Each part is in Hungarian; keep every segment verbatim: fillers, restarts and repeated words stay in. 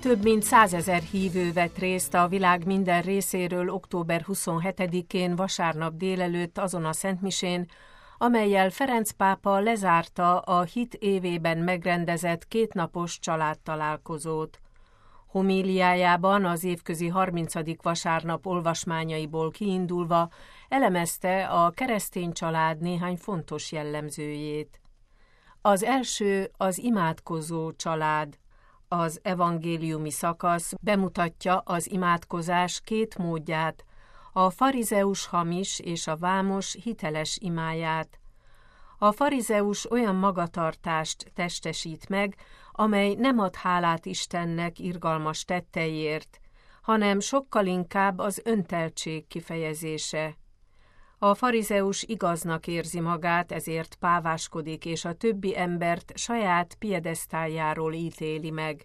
Több mint százezer hívő vett részt a világ minden részéről október huszonhetedikén vasárnap délelőtt azon a szentmisén, amellyel Ferenc pápa lezárta a hit évében megrendezett kétnapos családtalálkozót. Homíliájában az évközi harmincadik vasárnap olvasmányaiból kiindulva elemezte a keresztény család néhány fontos jellemzőjét. Az első az imádkozó család. Az evangéliumi szakasz bemutatja az imádkozás két módját, a farizeus hamis és a vámos hiteles imáját. A farizeus olyan magatartást testesít meg, amely nem ad hálát Istennek irgalmas tetteiért, hanem sokkal inkább az önteltség kifejezése. A farizeus igaznak érzi magát, ezért páváskodik, és a többi embert saját piedesztáljáról ítéli meg.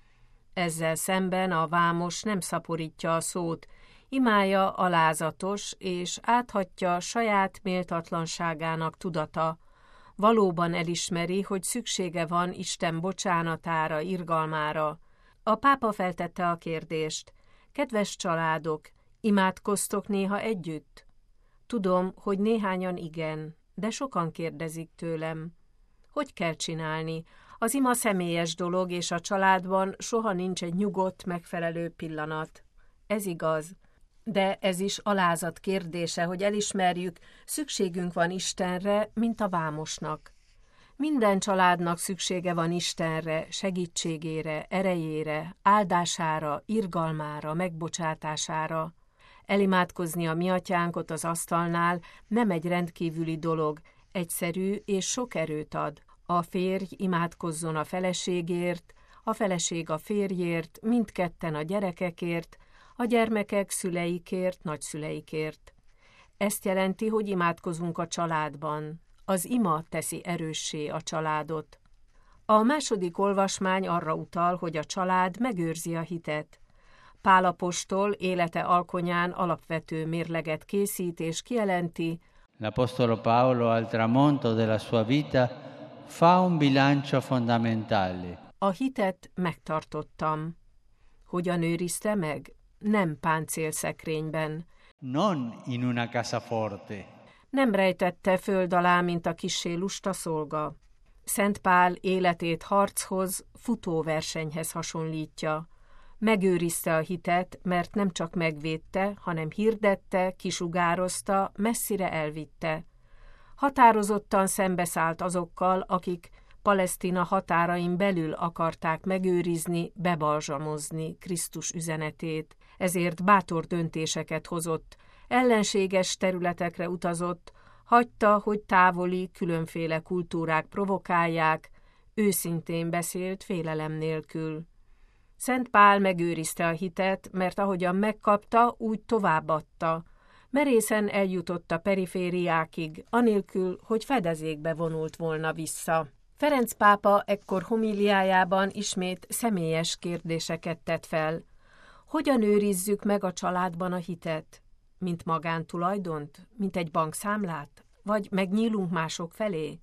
Ezzel szemben a vámos nem szaporítja a szót, imája alázatos, és áthatja saját méltatlanságának tudata. Valóban elismeri, hogy szüksége van Isten bocsánatára, irgalmára. A pápa feltette a kérdést: kedves családok, imádkoztok néha együtt? Tudom, hogy néhányan igen, de sokan kérdezik tőlem. Hogy kell csinálni? Az ima személyes dolog, és a családban soha nincs egy nyugodt, megfelelő pillanat. Ez igaz. De ez is alázat kérdése, hogy elismerjük, szükségünk van Istenre, mint a vámosnak. Minden családnak szüksége van Istenre, segítségére, erejére, áldására, irgalmára, megbocsátására. Elimádkozni a mi atyánkot az asztalnál nem egy rendkívüli dolog, egyszerű és sok erőt ad. A férj imádkozzon a feleségért, a feleség a férjért, mindketten a gyerekekért, a gyermekek szüleikért, nagyszüleikért. Ezt jelenti, hogy imádkozunk a családban. Az ima teszi erőssé a családot. A második olvasmány arra utal, hogy a család megőrzi a hitet. Pál apostol élete alkonyán alapvető mérleget készít és kijelenti: L'apostolo Paolo al tramonto della sua vita fa un bilancio fondamentale. A hitet megtartottam. Hogyan őrizte meg? Nem páncélszekrényben. Non in una casaforte. Nem rejtette föld alá, mint a kissé lusta szolga. Szent Pál életét harchoz, futóversenyhez hasonlítja. Megőrizte a hitet, mert nem csak megvédte, hanem hirdette, kisugározta, messzire elvitte. Határozottan szembeszállt azokkal, akik Palesztina határain belül akarták megőrizni, bebalzsamozni Krisztus üzenetét. Ezért bátor döntéseket hozott, ellenséges területekre utazott, hagyta, hogy távoli, különféle kultúrák provokálják, őszintén beszélt félelem nélkül. Szent Pál megőrizte a hitet, mert ahogyan megkapta, úgy továbbadta. Merészen eljutott a perifériákig, anélkül, hogy fedezékbe vonult volna vissza. Ferenc pápa ekkor homíliájában ismét személyes kérdéseket tett fel. Hogyan őrizzük meg a családban a hitet? Mint magántulajdont? Mint egy bankszámlát? Vagy megnyílunk mások felé?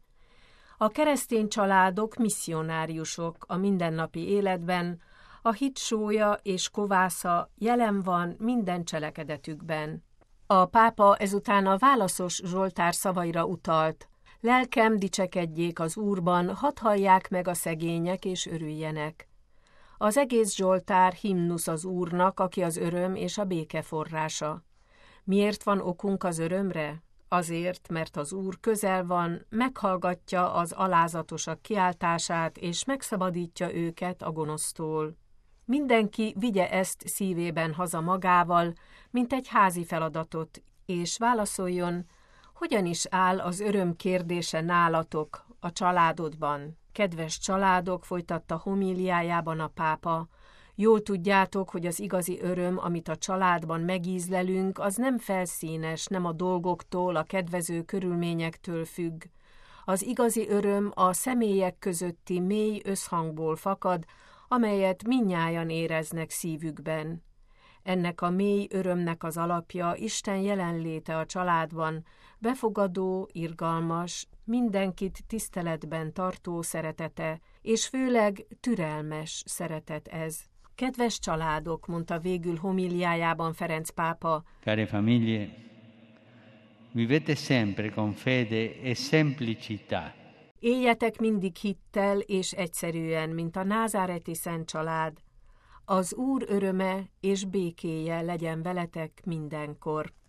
A keresztény családok misszionáriusok a mindennapi életben, a hit sója és kovásza jelen van minden cselekedetükben. A pápa ezután a válaszos Zsoltár szavaira utalt: lelkem dicsekedjék az Úrban, hadd hallják meg a szegények és örüljenek. Az egész Zsoltár himnusz az Úrnak, aki az öröm és a béke forrása. Miért van okunk az örömre? Azért, mert az Úr közel van, meghallgatja az alázatosak kiáltását, és megszabadítja őket a gonosztól. Mindenki vigye ezt szívében haza magával, mint egy házi feladatot, és válaszoljon, hogyan is áll az öröm kérdése nálatok, a családodban. Kedves családok, folytatta homíliájában a pápa, jól tudjátok, hogy az igazi öröm, amit a családban megízlelünk, az nem felszínes, nem a dolgoktól, a kedvező körülményektől függ. Az igazi öröm a személyek közötti mély összhangból fakad, amelyet mindnyájan éreznek szívükben. Ennek a mély örömnek az alapja Isten jelenléte a családban, befogadó, irgalmas, mindenkit tiszteletben tartó szeretete, és főleg türelmes szeretet ez. Kedves családok, mondta végül homíliájában Ferenc pápa, care famiglie, vivete sempre con fede e semplicità. éljetek mindig hittel és egyszerűen, mint a názáreti szent család. Az Úr öröme és békéje legyen veletek mindenkor.